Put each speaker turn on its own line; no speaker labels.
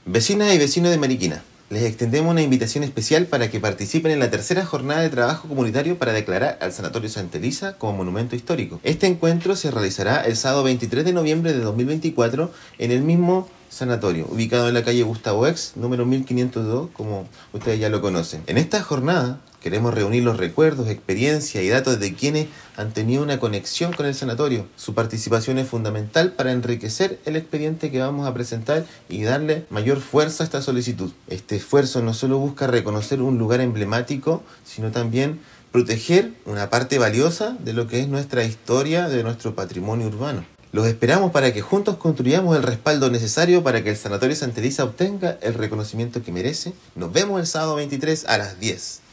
Vecinas y vecinos de Mariquina, les extendemos una invitación especial para que participen en la tercera jornada de trabajo comunitario para declarar al Sanatorio Santa Elisa como monumento histórico. Este encuentro se realizará el sábado 23 de noviembre de 2024 en el mismo sanatorio, ubicado en la calle Gustavo X, número 1502, como ustedes ya lo conocen. En esta jornada queremos reunir los recuerdos, experiencias y datos de quienes han tenido una conexión con el sanatorio. Su participación es fundamental para enriquecer el expediente que vamos a presentar y darle mayor fuerza a esta solicitud. Este esfuerzo no solo busca reconocer un lugar emblemático, sino también proteger una parte valiosa de lo que es nuestra historia, de nuestro patrimonio urbano. Los esperamos para que juntos construyamos el respaldo necesario para que el Sanatorio Santa Elisa obtenga el reconocimiento que merece. Nos vemos el sábado 23 a las 10.